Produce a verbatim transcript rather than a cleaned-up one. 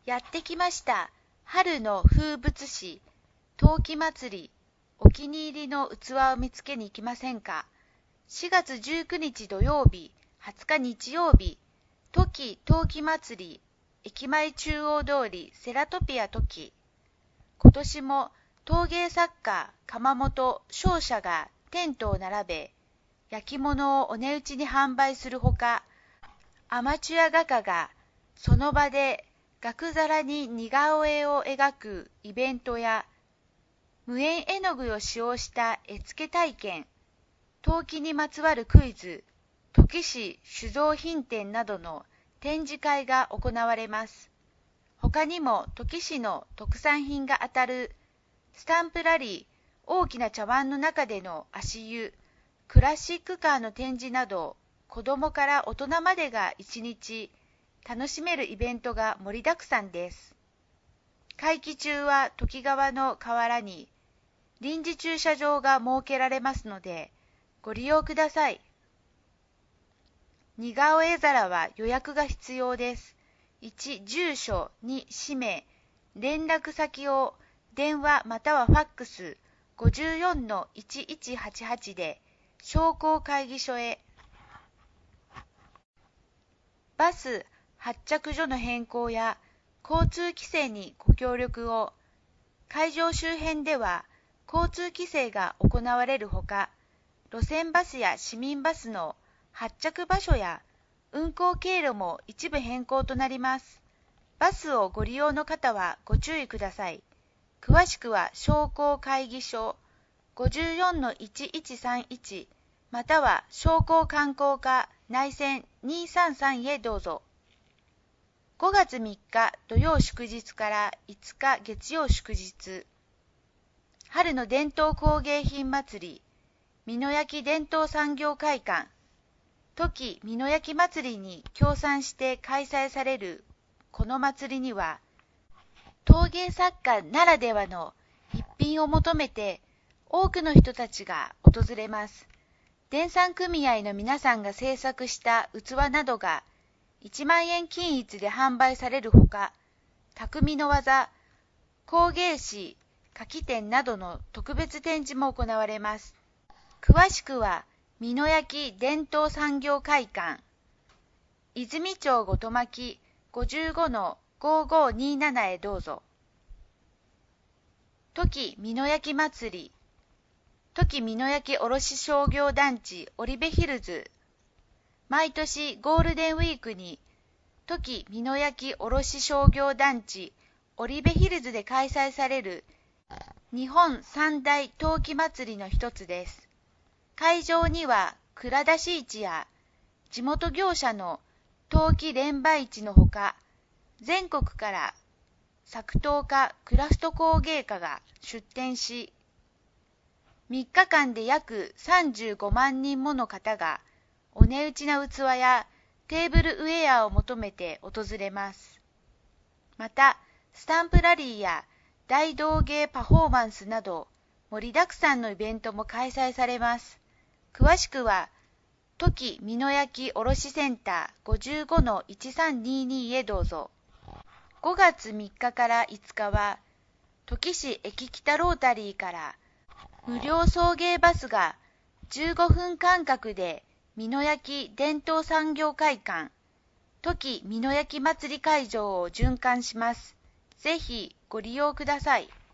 やってきました。春の風物詩、陶器祭り。お気に入りの器を見つけに行きませんか？しがつじゅうくにち土曜日、はつか日曜日、トキ陶器祭り、駅前中央通りセラトピアトキ。今年も陶芸作家窯元商社がテントを並べ、焼き物をお値打ちに販売するほか、アマチュア画家がその場で額皿に似顔絵を描くイベントや、無縁絵の具を使用した絵付け体験、陶器にまつわるクイズ、土器師酒造品展などの展示会が行われます。他にも土器師の特産品が当たるスタンプラリー、大きな茶碗の中での足湯、クラシックカーの展示など、子供から大人までが一日楽しめるイベントが盛りだくさんです。会期中は土器川の河原に臨時駐車場が設けられますので、ご利用ください。似顔絵皿は予約が必要です。いち、住所、に、氏名、連絡先を電話またはファックス ごじゅうよんのいちいちはちはち で商工会議所へ。バス発着所の変更や交通規制にご協力を。会場周辺では交通規制が行われるほか、路線バスや市民バスの発着場所や運行経路も一部変更となります。バスをご利用の方はご注意ください。詳しくは商工会議所 ごじゅうよんのいちいちさんいち または商工観光課内線にさんさんへどうぞ。ごがつみっか土曜祝日からいつか月曜祝日、春の伝統工芸品祭り、美濃焼伝統産業会館、トキ美濃焼祭りに協賛して開催されるこの祭りには、陶芸作家ならではの一品を求めて多くの人たちが訪れます。伝産組合の皆さんが制作した器などがいちまんえん均一で販売されるほか、匠の技、工芸士、柿店などの特別展示も行われます。詳しくは、美濃焼伝統産業会館、泉町ごとまき ごじゅうごのごーごーにーなな へどうぞ。トキ美濃焼祭り、トキ美濃焼卸商業団地織部ヒルズ、毎年ゴールデンウィークにトキ美濃焼卸商業団地織部ヒルズで開催される日本三大陶器祭りの一つです。会場には蔵出し市や地元業者の陶器連売市のほか、全国から作陶家、クラフト工芸家が出展し、みっかかんで約さんじゅうごまんにんもの方がお値打ちな器やテーブルウェアを求めて訪れます。また、スタンプラリーや大道芸パフォーマンスなど盛りだくさんのイベントも開催されます。詳しくは、トキ美濃焼卸センター ごじゅうごのいちさんにーにー へどうぞ。ごがつみっかからいつかは、土器市駅北ロータリーから無料送迎バスがじゅうごふん間隔で美濃焼伝統産業会館、トキ美濃焼祭り会場を循環します。ぜひご利用ください。